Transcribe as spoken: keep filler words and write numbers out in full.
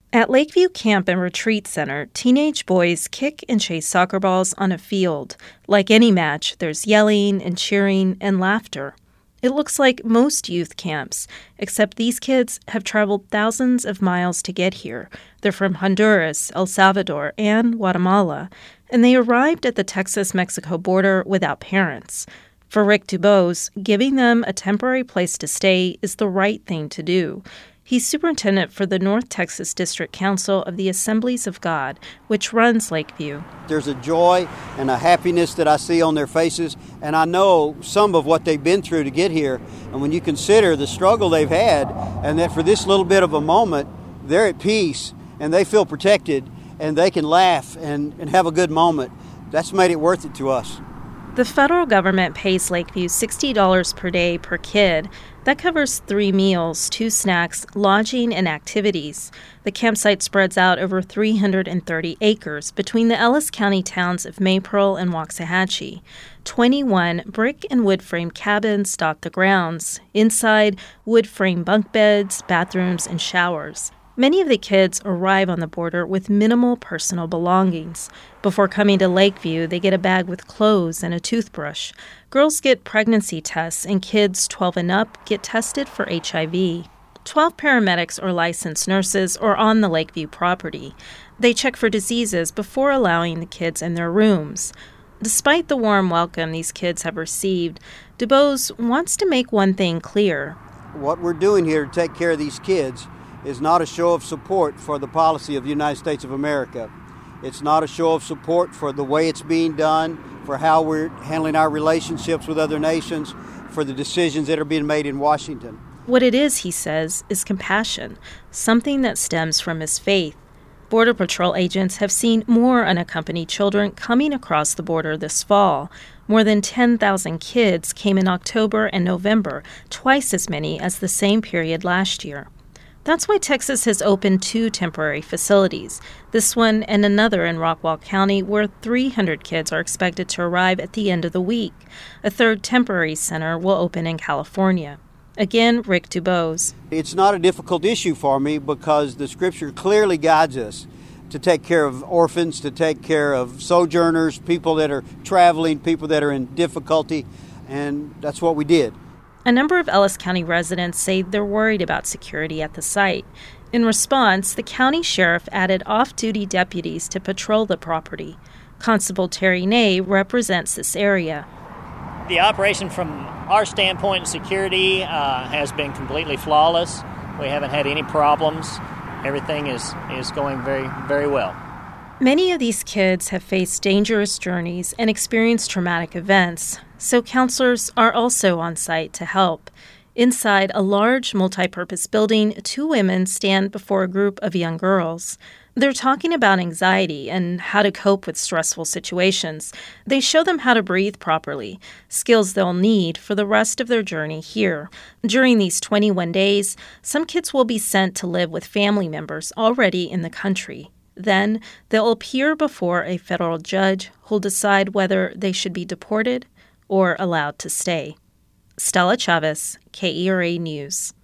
At Lakeview Camp and Retreat Center, teenage boys kick and chase soccer balls on a field. Like any match, there's yelling and cheering and laughter. It looks like most youth camps, except these kids have traveled thousands of miles to get here. They're from Honduras, El Salvador, and Guatemala, and they arrived at the Texas-Mexico border without parents. For Rick Dubose, giving them a temporary place to stay is the right thing to do. He's superintendent for the North Texas District Council of the Assemblies of God, which runs Lakeview. There's a joy and a happiness that I see on their faces, and I know some of what they've been through to get here. And when you consider the struggle they've had, and that for this little bit of a moment, they're at peace, and they feel protected, and they can laugh and, and have a good moment, that's made it worth it to us. The federal government pays Lakeview sixty dollars per day per kid. That covers three meals, two snacks, lodging, and activities. The campsite spreads out over three hundred thirty acres between the Ellis County towns of Maypearl and Waxahachie. twenty-one brick and wood frame cabins dot the grounds. Inside, wood frame bunk beds, bathrooms, and showers. Many of the kids arrive on the border with minimal personal belongings. Before coming to Lakeview, they get a bag with clothes and a toothbrush. Girls get pregnancy tests, and kids twelve and up get tested for H I V. Twelve paramedics or licensed nurses are on the Lakeview property. They check for diseases before allowing the kids in their rooms. Despite the warm welcome these kids have received, Dubose wants to make one thing clear. What we're doing here to take care of these kids is not a show of support for the policy of the United States of America. It's not a show of support for the way it's being done, for how we're handling our relationships with other nations, for the decisions that are being made in Washington. What it is, he says, is compassion, something that stems from his faith. Border Patrol agents have seen more unaccompanied children coming across the border this fall. More than ten thousand kids came in October and November, twice as many as the same period last year. That's why Texas has opened two temporary facilities, this one and another in Rockwall County, where three hundred kids are expected to arrive at the end of the week. A third temporary center will open in California. Again, Rick Dubose. It's not a difficult issue for me because the Scripture clearly guides us to take care of orphans, to take care of sojourners, people that are traveling, people that are in difficulty, and that's what we did. A number of Ellis County residents say they're worried about security at the site. In response, the county sheriff added off-duty deputies to patrol the property. Constable Terry Ney represents this area. The operation from our standpoint in security uh, has been completely flawless. We haven't had any problems. Everything is, is going very, very well. Many of these kids have faced dangerous journeys and experienced traumatic events, so counselors are also on site to help. Inside a large multi-purpose building, two women stand before a group of young girls. They're talking about anxiety and how to cope with stressful situations. They show them how to breathe properly, skills they'll need for the rest of their journey here. During these twenty-one days, some kids will be sent to live with family members already in the country. Then they'll appear before a federal judge who'll decide whether they should be deported or allowed to stay. Stella Chavez, K E R A News.